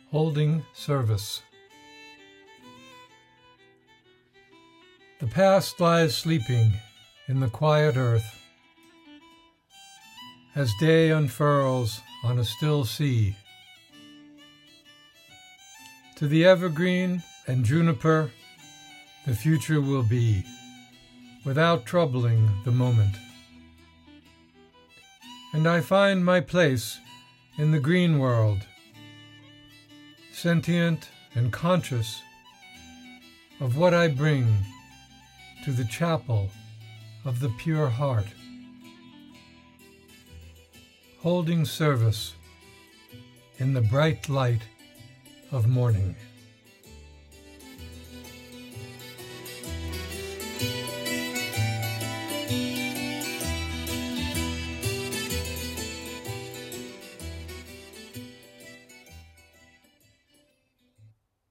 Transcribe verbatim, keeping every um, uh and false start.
Holding Service. The past lies sleeping in the quiet earth, as day unfurls on a still sea. To the evergreen and juniper the future will be, without troubling the moment. And I find my place in the green world, sentient and conscious of what I bring to the chapel of the pure heart. Holding service in the bright light of morning.